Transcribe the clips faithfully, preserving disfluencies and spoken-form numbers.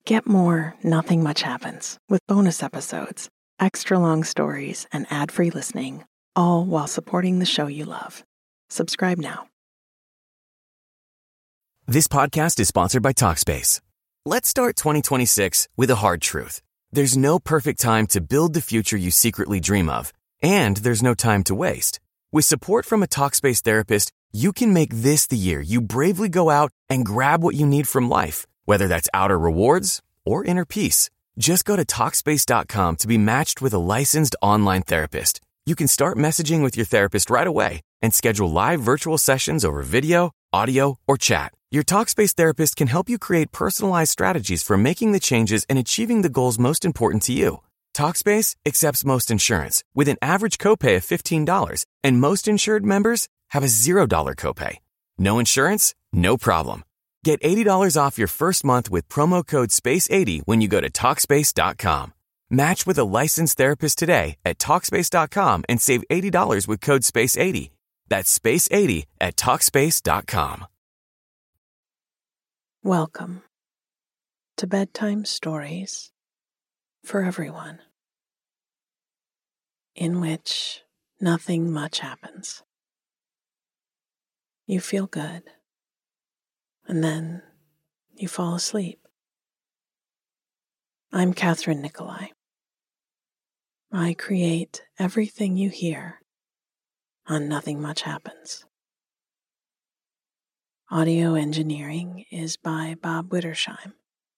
Get more Nothing Much Happens with bonus episodes, extra long stories, and ad-free listening, all while supporting the show you love. Subscribe now. This podcast is sponsored by Talkspace. Let's start twenty twenty-six with a hard truth. There's no perfect time to build the future you secretly dream of, and there's no time to waste. With support from a Talkspace therapist, you can make this the year you bravely go out and grab what you need from life, whether that's outer rewards or inner peace. Just go to Talkspace dot com to be matched with a licensed online therapist. You can start messaging with your therapist right away and schedule live virtual sessions over video, audio, or chat. Your Talkspace therapist can help you create personalized strategies for making the changes and achieving the goals most important to you. Talkspace accepts most insurance with an average copay of fifteen dollars, and most insured members have a zero dollars copay. No insurance? No problem. Get eighty dollars off your first month with promo code space eighty when you go to Talkspace dot com. Match with a licensed therapist today at Talkspace dot com and save eighty dollars with code space eighty. That's space eighty at Talkspace dot com. Welcome to Bedtime Stories for Everyone, in which nothing much happens. You feel good, and then you fall asleep. I'm Catherine Nicolai. I create everything you hear on Nothing Much Happens. Audio engineering is by Bob Wittersheim.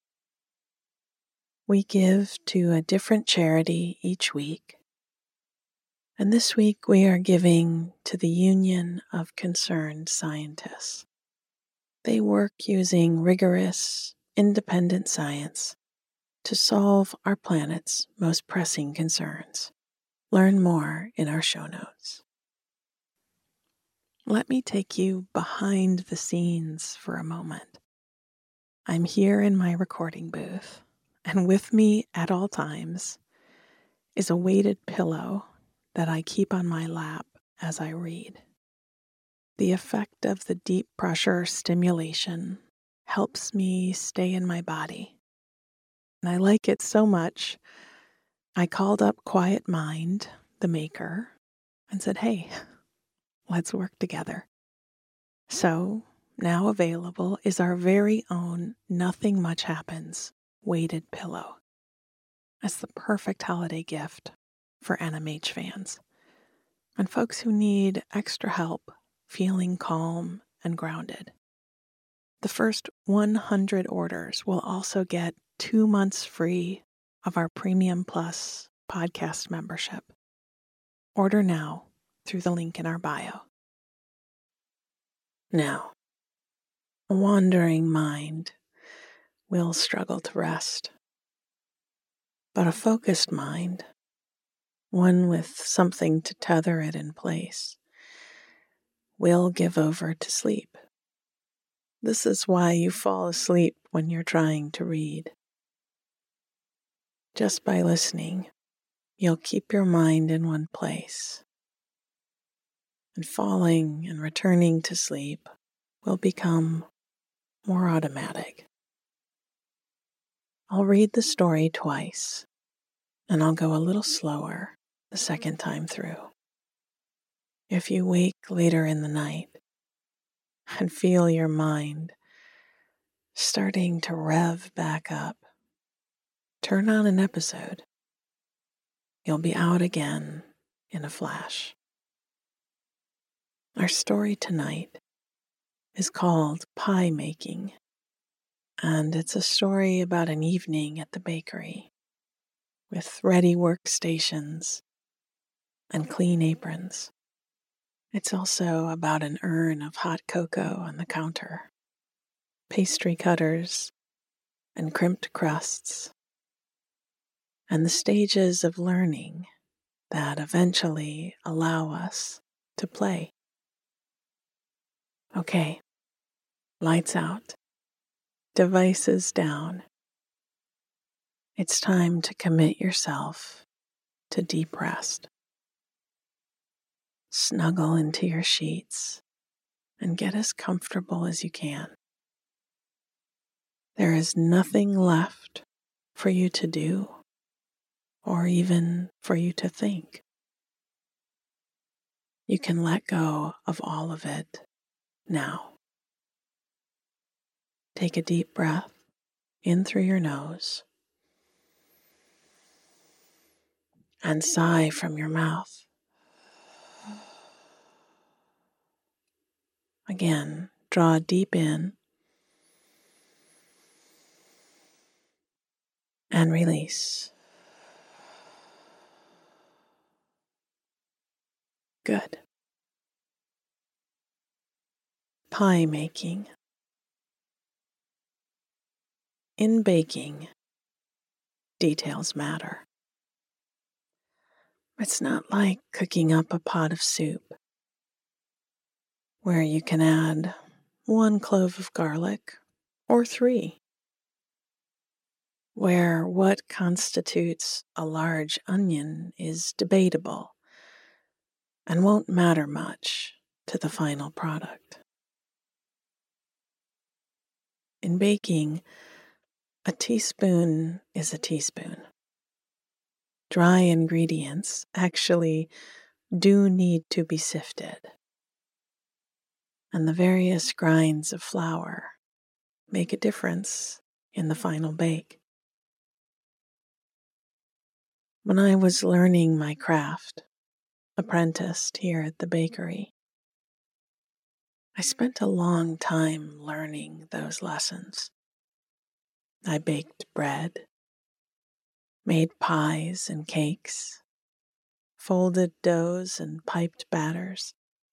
We give to a different charity each week, and this week we are giving to the Union of Concerned Scientists. They work using rigorous, independent science to solve our planet's most pressing concerns. Learn more in our show notes. Let me take you behind the scenes for a moment. I'm here in my recording booth, and with me at all times is a weighted pillow that I keep on my lap as I read. The effect of the deep pressure stimulation helps me stay in my body, and I like it so much, I called up Quiet Mind, the maker, and said, hey, let's work together. So, now available is our very own Nothing Much Happens weighted pillow as the perfect holiday gift for N M H fans and folks who need extra help feeling calm and grounded. The first one hundred orders will also get two months free of our Premium Plus podcast membership. Order now through the link in our bio. Now, a wandering mind will struggle to rest, but a focused mind, one with something to tether it in place, will give over to sleep. This is why you fall asleep when you're trying to read. Just by listening, you'll keep your mind in one place, and falling and returning to sleep will become more automatic. I'll read the story twice, and I'll go a little slower the second time through. If you wake later in the night and feel your mind starting to rev back up, turn on an episode. You'll be out again in a flash. Our story tonight is called Pie Making, and it's a story about an evening at the bakery with ready workstations and clean aprons. It's also about an urn of hot cocoa on the counter, pastry cutters and crimped crusts, and the stages of learning that eventually allow us to play. Okay, lights out, devices down. It's time to commit yourself to deep rest. Snuggle into your sheets and get as comfortable as you can. there is nothing left for you to do or even for you to think. You can let go of all of it now. Take a deep breath in through your nose and sigh from your mouth. Again, draw deep in and release. Good. Pie making. In baking, details matter. It's not like cooking up a pot of soup where you can add one clove of garlic or three, where what constitutes a large onion is debatable and won't matter much to the final product. In baking, a teaspoon is a teaspoon. Dry ingredients actually do need to be sifted, and the various grinds of flour make a difference in the final bake. When I was learning my craft, apprenticed here at the bakery, I spent a long time learning those lessons. I baked bread, made pies and cakes, folded doughs and piped batters.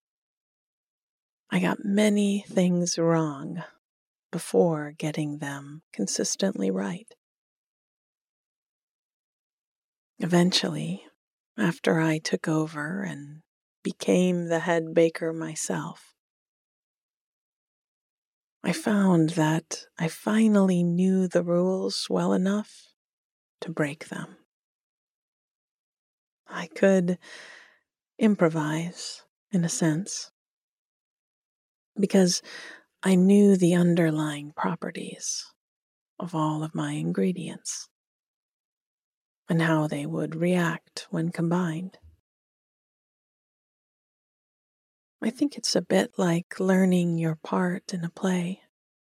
I got many things wrong before getting them consistently right. Eventually, after I took over and became the head baker myself, I found that I finally knew the rules well enough to break them. I could improvise, in a sense, because I knew the underlying properties of all of my ingredients and how they would react when combined. I think it's a bit like learning your part in a play.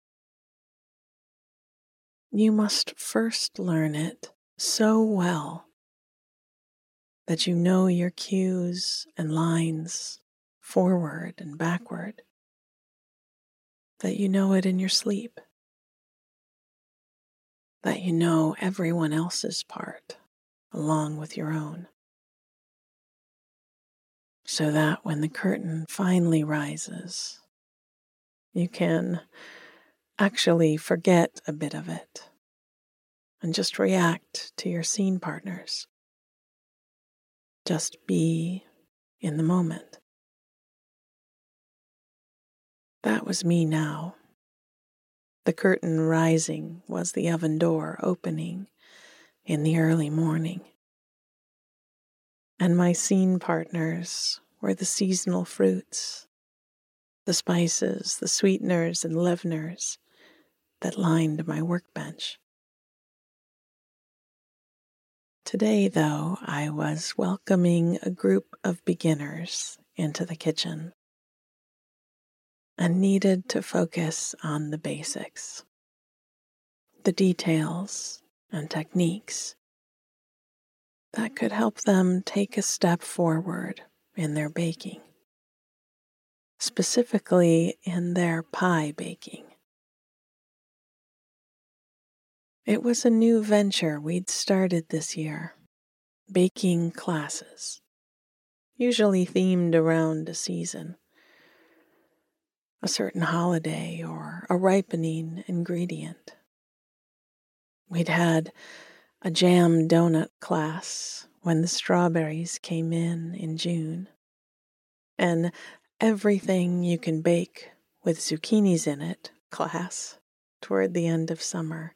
You must first learn it so well that you know your cues and lines forward and backward, that you know it in your sleep, that you know everyone else's part along with your own, so that when the curtain finally rises, you can actually forget a bit of it and just react to your scene partners. Just be in the moment. That was me now. The curtain rising was the oven door opening in the early morning. And my scene partners were the seasonal fruits, the spices, the sweeteners and leaveners that lined my workbench. Today, though, I was welcoming a group of beginners into the kitchen and needed to focus on the basics, the details and techniques that could help them take a step forward in their baking, specifically in their pie baking. It was a new venture we'd started this year, baking classes, usually themed around a season, a certain holiday or a ripening ingredient. We'd had a jam donut class when the strawberries came in in June, and everything you can bake with zucchinis in it class toward the end of summer.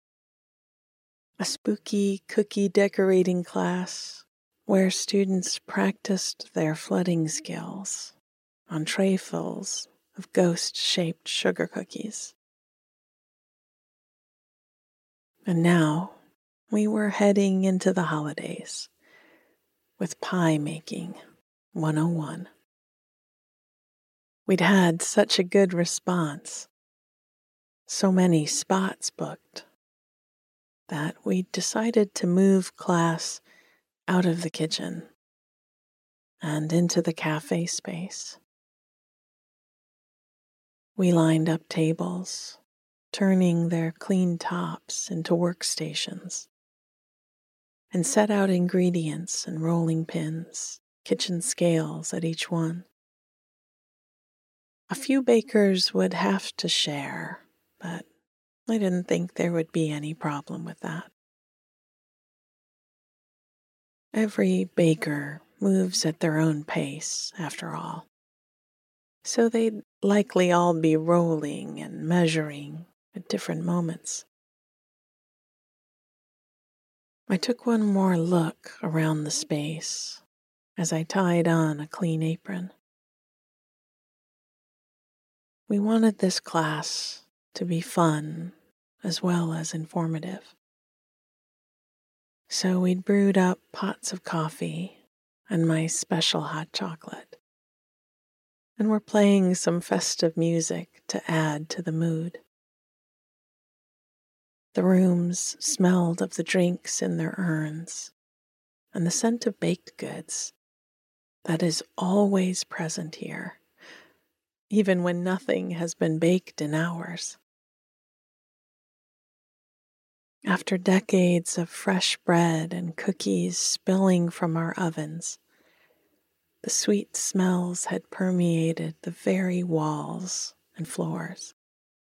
A spooky cookie decorating class where students practiced their flooding skills on trayfuls of ghost-shaped sugar cookies. And now we were heading into the holidays with pie making one oh one. We'd had such a good response, so many spots booked, that we decided to move class out of the kitchen and into the cafe space. We lined up tables, turning their clean tops into workstations, and set out ingredients and rolling pins, kitchen scales at each one. A few bakers would have to share, but I didn't think there would be any problem with that. Every baker moves at their own pace, after all, so they'd likely all be rolling and measuring at different moments. I took one more look around the space as I tied on a clean apron. We wanted this class to be fun as well as informative. So we'd brewed up pots of coffee and my special hot chocolate, and we're playing some festive music to add to the mood. The rooms smelled of the drinks in their urns and the scent of baked goods that is always present here, even when nothing has been baked in hours. After decades of fresh bread and cookies spilling from our ovens, the sweet smells had permeated the very walls and floors.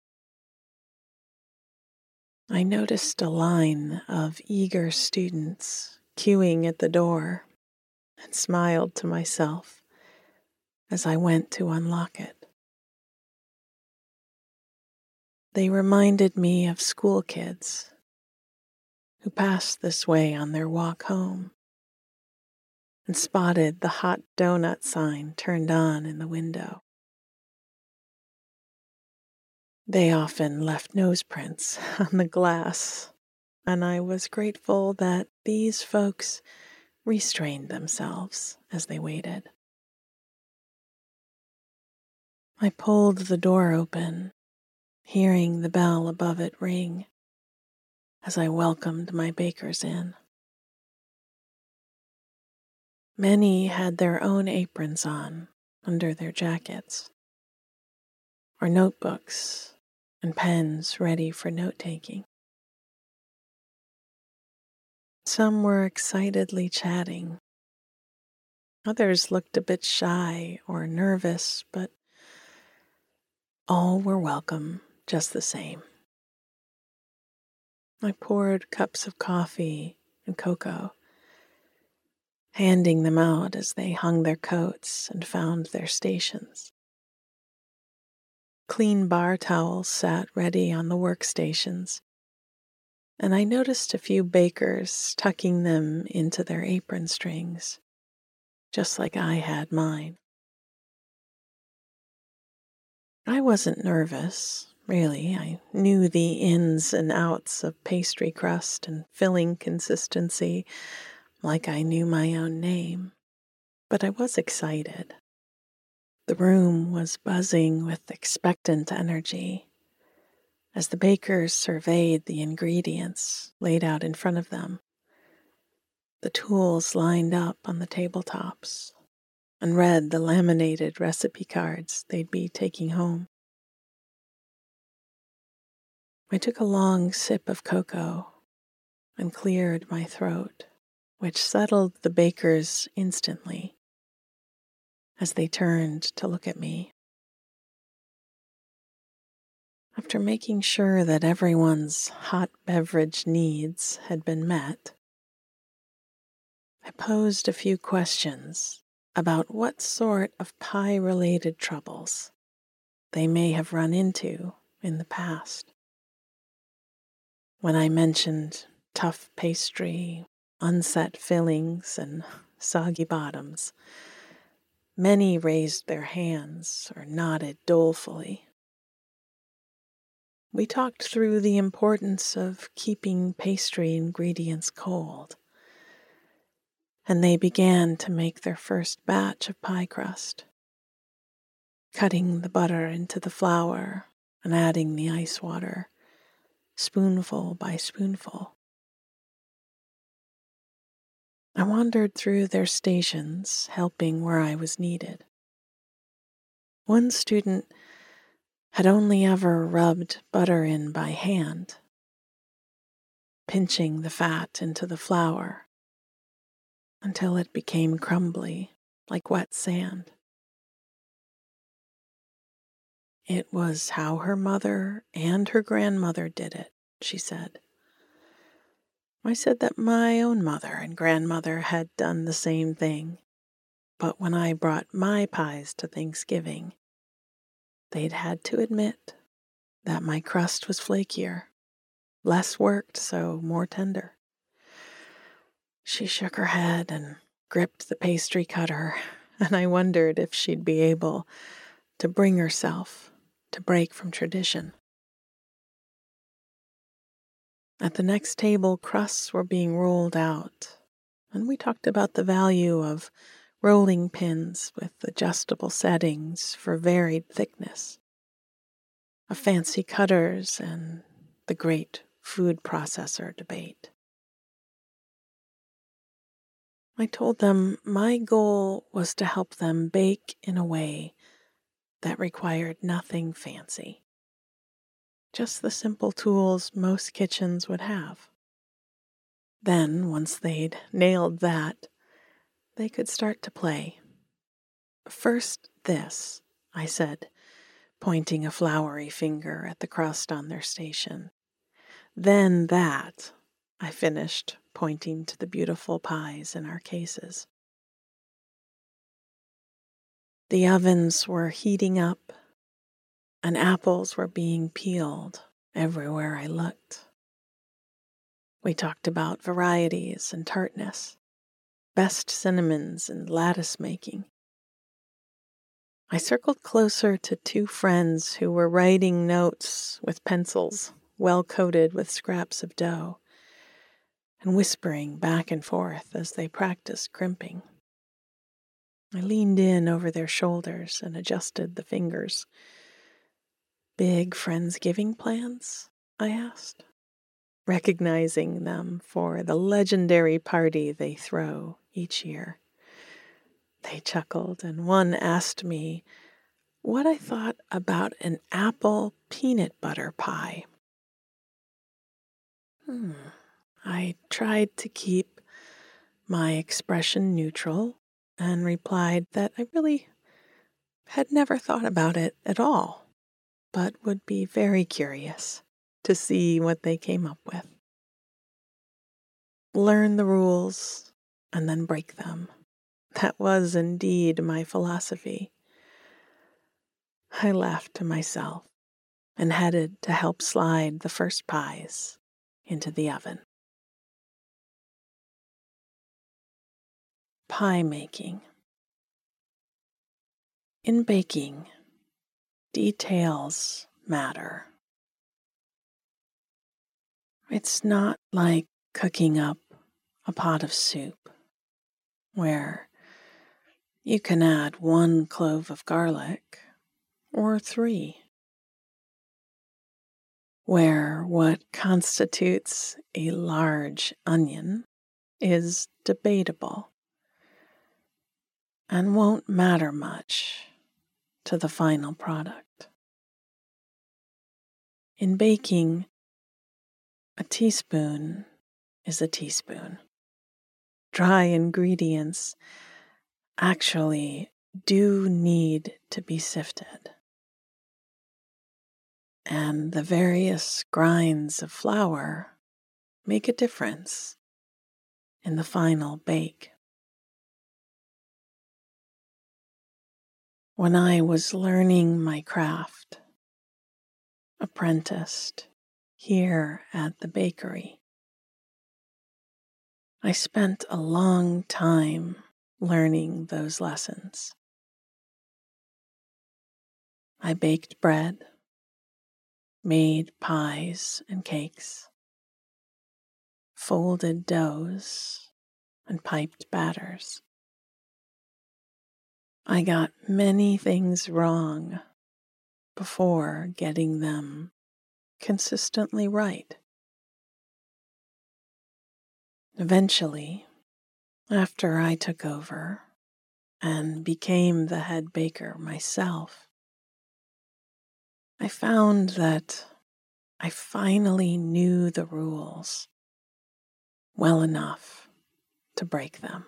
I noticed a line of eager students queuing at the door and smiled to myself as I went to unlock it. They reminded me of school kids who passed this way on their walk home and spotted the hot donut sign turned on in the window. They often left noseprints on the glass, and I was grateful that these folks restrained themselves as they waited. I pulled the door open, hearing the bell above it ring as I welcomed my bakers in. Many had their own aprons on under their jackets, or notebooks and pens ready for note-taking. Some were excitedly chatting. Others looked a bit shy or nervous, but all were welcome just the same. I poured cups of coffee and cocoa, handing them out as they hung their coats and found their stations. Clean bar towels sat ready on the workstations, and I noticed a few bakers tucking them into their apron strings, just like I had mine. I wasn't nervous, really. I knew the ins and outs of pastry crust and filling consistency like I knew my own name, but I was excited. The room was buzzing with expectant energy as the bakers surveyed the ingredients laid out in front of them, the tools lined up on the tabletops, and read the laminated recipe cards they'd be taking home. I took a long sip of cocoa and cleared my throat, which settled the bakers instantly as they turned to look at me. After making sure that everyone's hot beverage needs had been met, I posed a few questions about what sort of pie-related troubles they may have run into in the past. When I mentioned tough pastry, unset fillings, and soggy bottoms, many raised their hands or nodded dolefully. We talked through the importance of keeping pastry ingredients cold, and they began to make their first batch of pie crust, cutting the butter into the flour and adding the ice water, spoonful by spoonful. I wandered through their stations, helping where I was needed. One student had only ever rubbed butter in by hand, pinching the fat into the flour until it became crumbly like wet sand. It was how her mother and her grandmother did it, she said. I said that my own mother and grandmother had done the same thing, but when I brought my pies to Thanksgiving, they'd had to admit that my crust was flakier, less worked, so more tender. She shook her head and gripped the pastry cutter, and I wondered if she'd be able to bring herself to break from tradition. At the next table, crusts were being rolled out, and we talked about the value of rolling pins with adjustable settings for varied thickness, of fancy cutters, and the great food processor debate. I told them my goal was to help them bake in a way that required nothing fancy, just the simple tools most kitchens would have. Then, once they'd nailed that, they could start to play. First this, I said, pointing a floury finger at the crust on their station. Then that, I finished, pointing to the beautiful pies in our cases. The ovens were heating up, and apples were being peeled everywhere I looked. We talked about varieties and tartness, best cinnamons and lattice making. I circled closer to two friends who were writing notes with pencils well coated with scraps of dough, and whispering back and forth as they practiced crimping. I leaned in over their shoulders and adjusted the fingers. Big Friendsgiving plans? I asked, recognizing them for the legendary party they throw each year. They chuckled, and one asked me what I thought about an apple peanut butter pie. Hmm. I tried to keep my expression neutral and replied that I really had never thought about it at all, but would be very curious to see what they came up with. Learn the rules and then break them. That was indeed my philosophy. I laughed to myself and headed to help slide the first pies into the oven. Pie making. In baking, details matter. It's not like cooking up a pot of soup where you can add one clove of garlic or three, where what constitutes a large onion is debatable and won't matter much to the final product. In baking, a teaspoon is a teaspoon. Dry ingredients actually do need to be sifted, and the various grinds of flour make a difference in the final bake. When I was learning my craft, apprenticed here at the bakery, I spent a long time learning those lessons. I baked bread, made pies and cakes, folded doughs, and piped batters. I got many things wrong before getting them consistently right. Eventually, after I took over and became the head baker myself, I found that I finally knew the rules well enough to break them.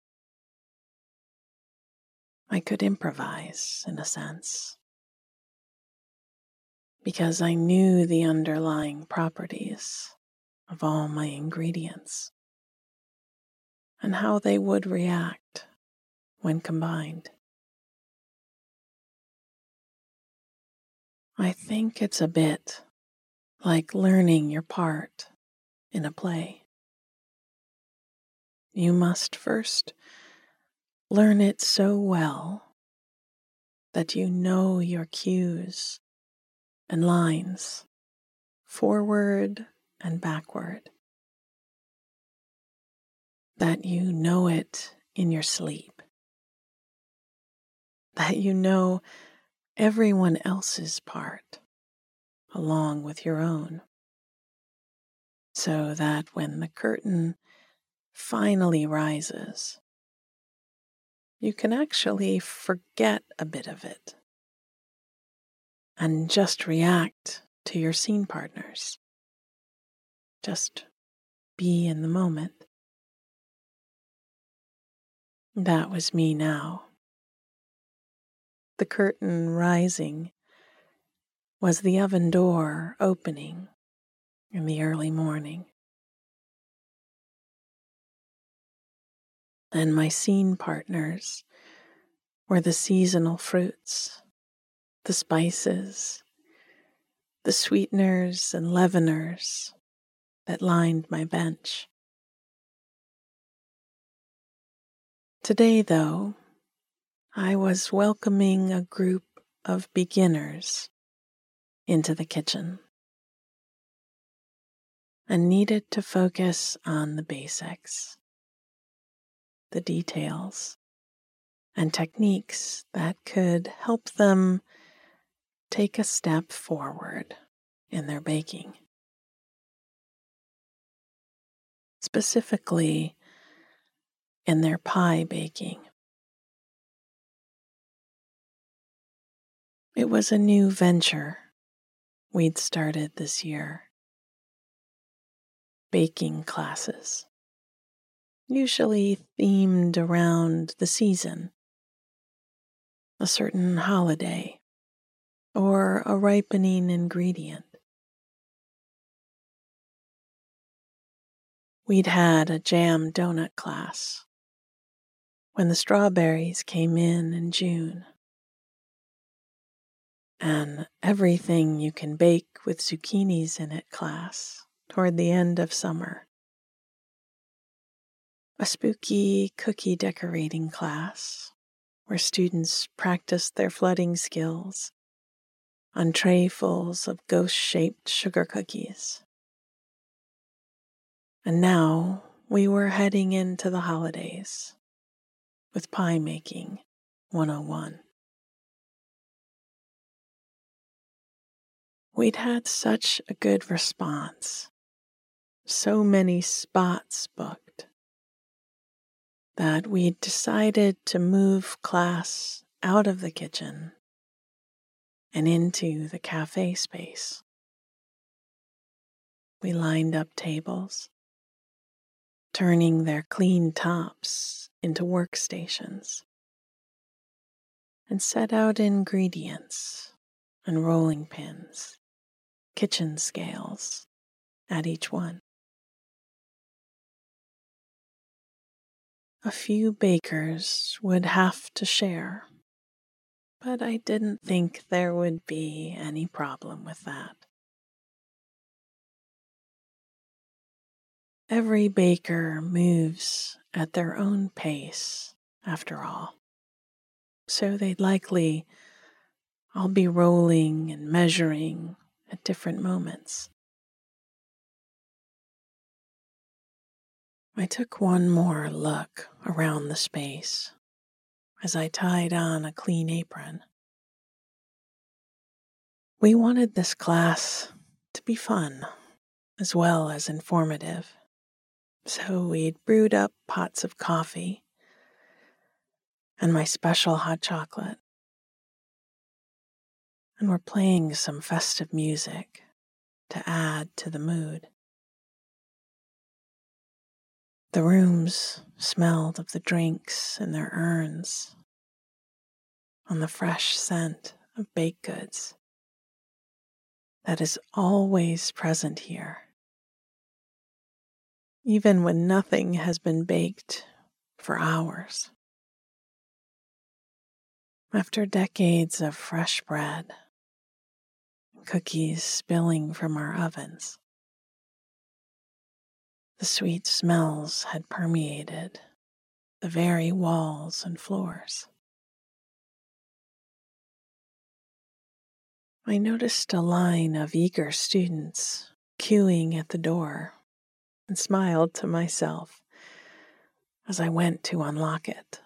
I could improvise, in a sense, because I knew the underlying properties of all my ingredients and how they would react when combined. I think it's a bit like learning your part in a play. You must first learn it so well that you know your cues and lines forward and backward, that you know it in your sleep, that you know everyone else's part along with your own, so that when the curtain finally rises, you can actually forget a bit of it and just react to your scene partners. Just be in the moment. That was me now. The curtain rising was the oven door opening in the early morning. And my scene partners were the seasonal fruits, the spices, the sweeteners and leaveners that lined my bench. Today, though, I was welcoming a group of beginners into the kitchen and needed to focus on the basics, the details, and techniques that could help them take a step forward in their baking. Specifically, in their pie baking. It was a new venture we'd started this year. Baking classes, usually themed around the season, a certain holiday, or a ripening ingredient. We'd had a jam donut class when the strawberries came in in June, an everything you can bake with zucchinis in it class toward the end of summer, a spooky cookie decorating class where students practiced their flooding skills on trayfuls of ghost-shaped sugar cookies. And now we were heading into the holidays with Pie Making one oh one. We'd had such a good response, so many spots booked, that we'd decided to move class out of the kitchen and into the cafe space. We lined up tables, turning their clean tops into workstations, and set out ingredients and rolling pins, kitchen scales at each one. A few bakers would have to share, but I didn't think there would be any problem with that. Every baker moves at their own pace, after all, so they'd likely all be rolling and measuring at different moments. I took one more look around the space as I tied on a clean apron. We wanted this class to be fun as well as informative, so we'd brewed up pots of coffee and my special hot chocolate, and we're playing some festive music to add to the mood. The rooms smelled of the drinks in their urns, on the fresh scent of baked goods that is always present here, even when nothing has been baked for hours. After decades of fresh bread, cookies spilling from our ovens, the sweet smells had permeated the very walls and floors. I noticed a line of eager students queuing at the door and smiled to myself as I went to unlock it.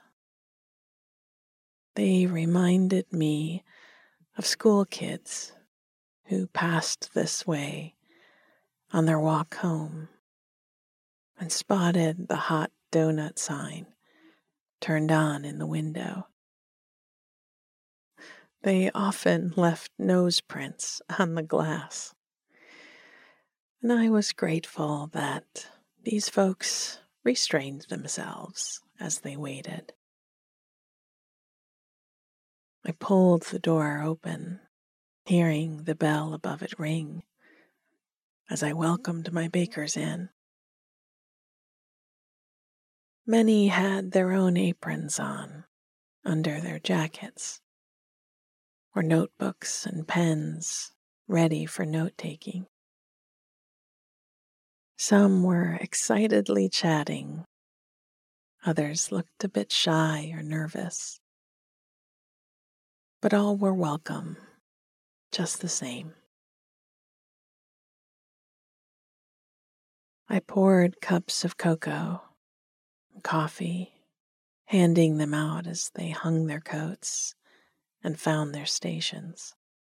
They reminded me of school kids who passed this way on their walk home and spotted the hot donut sign turned on in the window. They often left nose prints on the glass, and I was grateful that these folks restrained themselves as they waited. I pulled the door open, hearing the bell above it ring as I welcomed my bakers in. Many had their own aprons on under their jackets, or notebooks and pens ready for note-taking. Some were excitedly chatting. Others looked a bit shy or nervous. But all were welcome, just the same. I poured cups of cocoa and coffee, handing them out as they hung their coats and found their stations.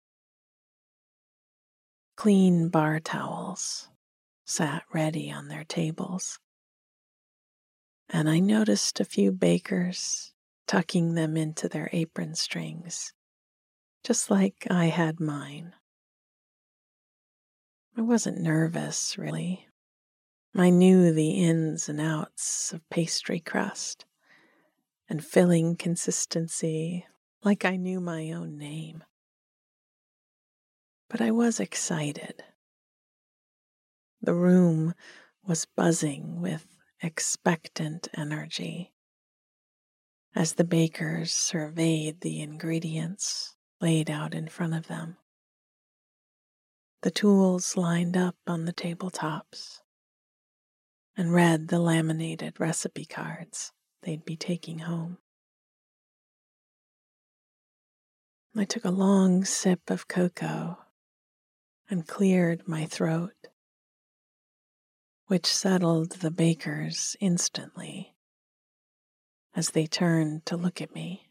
Clean bar towels sat ready on their tables, and I noticed a few bakers tucking them into their apron strings, just like I had mine. I wasn't nervous, really. I knew the ins and outs of pastry crust and filling consistency like I knew my own name. But I was excited. The room was buzzing with expectant energy as the bakers surveyed the ingredients laid out in front of them. The tools lined up on the tabletops and read the laminated recipe cards they'd be taking home. I took a long sip of cocoa and cleared my throat, which settled the bakers instantly as they turned to look at me.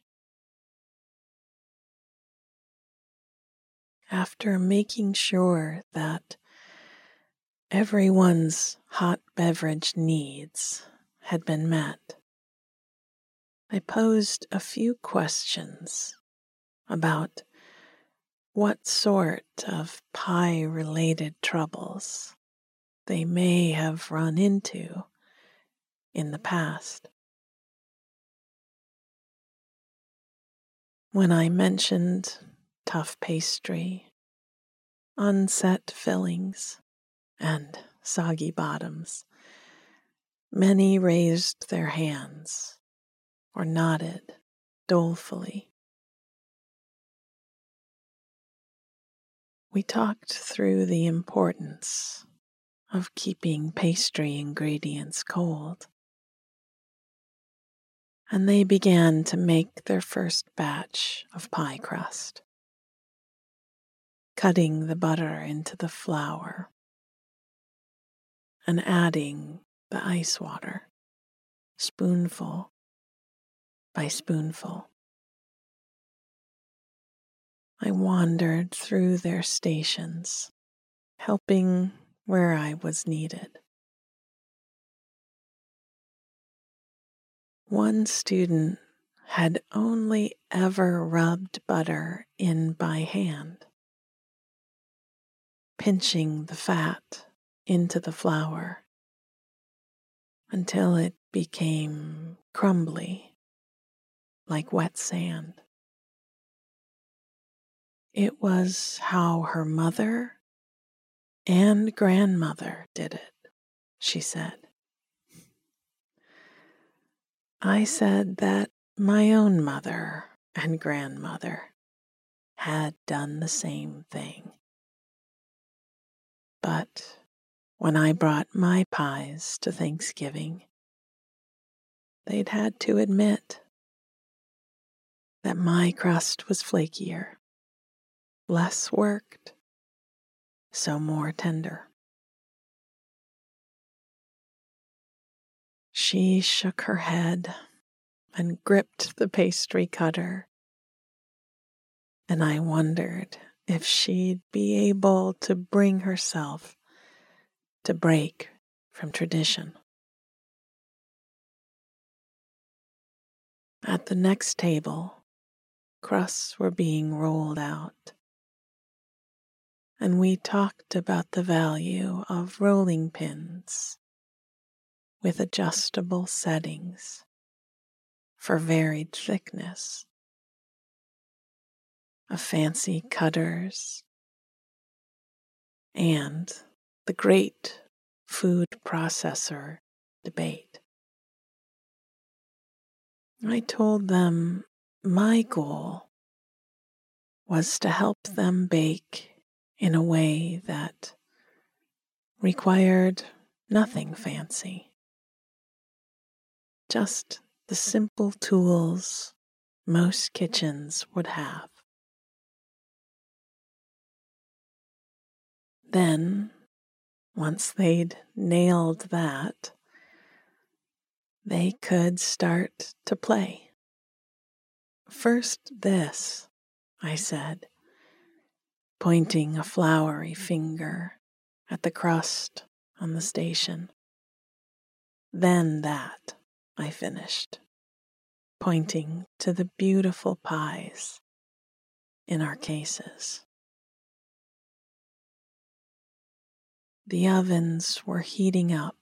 After making sure that everyone's hot beverage needs had been met, I posed a few questions about what sort of pie-related troubles they may have run into in the past. When I mentioned tough pastry, unset fillings, and soggy bottoms, many raised their hands or nodded dolefully. We talked through the importance of keeping pastry ingredients cold, and they began to make their first batch of pie crust. cutting the butter into the flour and adding the ice water, spoonful by spoonful. I wandered through their stations, helping where I was needed. One student had only ever rubbed butter in by hand, pinching the fat into the flour until it became crumbly like wet sand. It was how her mother and grandmother did it, she said. I said that my own mother and grandmother had done the same thing. But when I brought my pies to Thanksgiving, they'd had to admit that my crust was flakier, less worked, so more tender. She shook her head and gripped the pastry cutter, and I wondered if she'd be able to bring herself to break from tradition. At the next table, crusts were being rolled out, and we talked about the value of rolling pins with adjustable settings for varied thickness, of fancy cutters, and the great food processor debate. I told them my goal was to help them bake in a way that required nothing fancy, just the simple tools most kitchens would have. Then, once they'd nailed that, they could start to play. First this, I said, pointing a floury finger at the crust on the station. Then that, I finished, pointing to the beautiful pies in our cases. The ovens were heating up,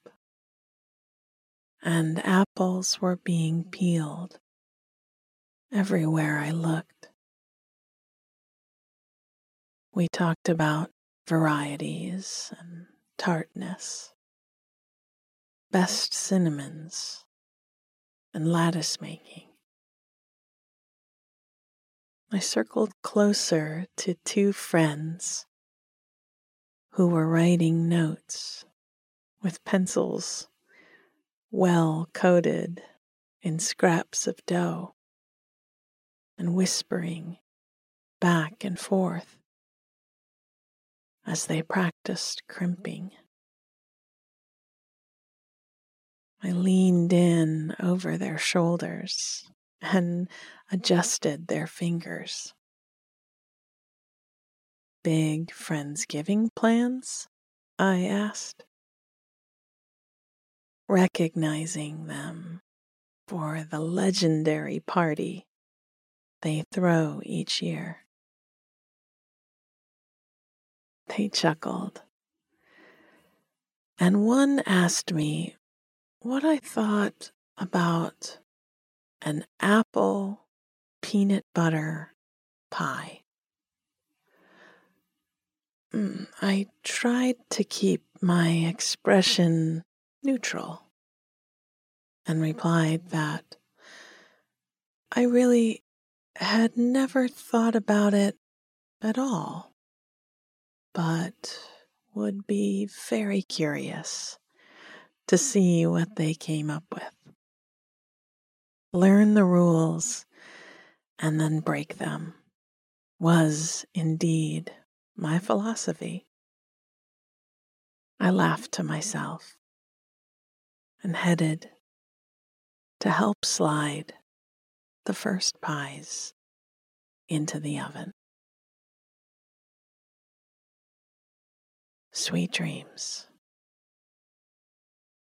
and apples were being peeled everywhere I looked. We talked about varieties and tartness, best cinnamons, and lattice making. I circled closer to two friends who were writing notes with pencils well coated in scraps of dough and whispering back and forth as they practiced crimping. I leaned in over their shoulders and adjusted their fingers. Big Friendsgiving plans? I asked, recognizing them for the legendary party they throw each year. They chuckled, and one asked me what I thought about an apple peanut butter pie. Mm, I tried to keep my expression neutral and replied that I really had never thought about it at all, but would be very curious to see what they came up with. Learn the rules and then break them was indeed my philosophy, I laughed to myself and headed to help slide the first pies into the oven. Sweet dreams.